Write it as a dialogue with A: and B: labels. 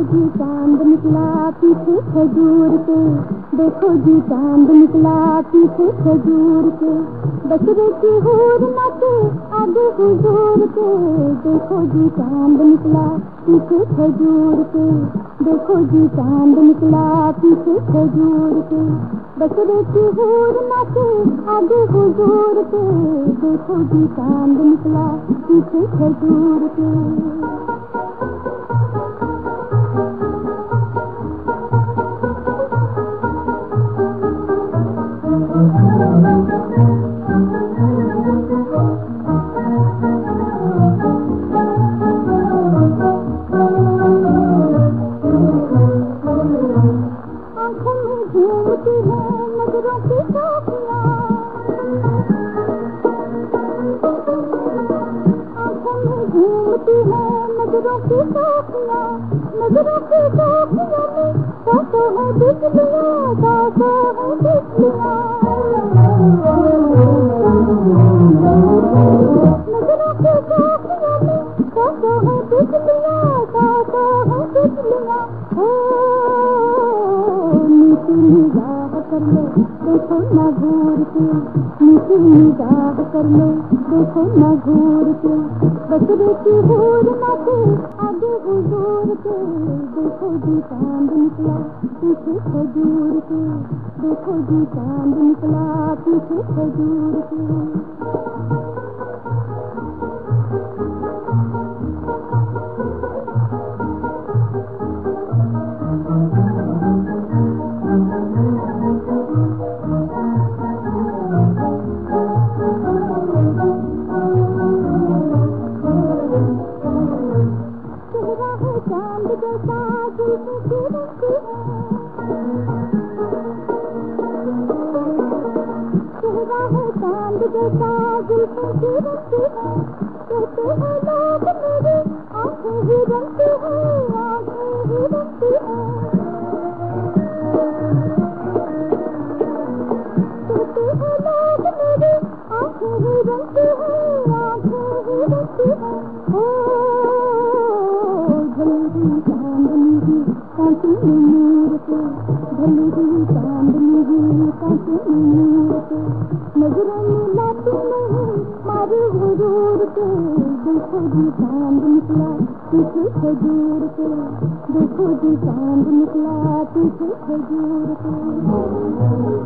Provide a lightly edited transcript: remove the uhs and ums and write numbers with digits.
A: जी चांद निकला पीछे खजूर के, देखो जी चांद निकला पीछे खजूर के, बछड़े की हूर नाचे आगे हुजूर के, देखो जी चांद निकला पीछे खजूर के, देखो जी चांद निकला पीछे खजूर के, बछड़े की हूर नाचे आगे हुजूर के, देखो जी चांद निकला पीछे खजूर के। आँखों में झूमती है नजरों की साफियाँ, आँखों में झूमती है नजरों की साफियाँ, नजरों की साफियाँ में गाता है बिजलियाँ, गाता है बिजलियाँ, नजरों की साफियाँ में गाता है बिजलियाँ, गाता है बिजलियाँ। नीचे निगाह कर लो देखो ना घूर के, नीचे निगाह कर लो देखो ना घूर के, बछड़े की हूर नाचे आगे हुजूर के, देखो जी चांद निकला पीछे खजूर के, देखो जी चांद निकला पीछे खजूर के। चांद जैसा जुल्फों की रंगी है, चेहरा है चांद जैसा जुल्फों की रंगी है, कहते हैं लोग मेरी आँखें ही रंगी है, आँखें ही रंगी है, कहते हैं लोग मेरी आँखें ही रंगी है, आँखें ही रंगी है। चांदनी ही कांटे में नूर के, भली ही चांदनी ही कांटे में नूर के, नजरों में लाती नहीं मारे हुजूर के, देखो जी चांद निकला पीछे खजूर के, देखो जी चांद निकला पीछे खजूर के।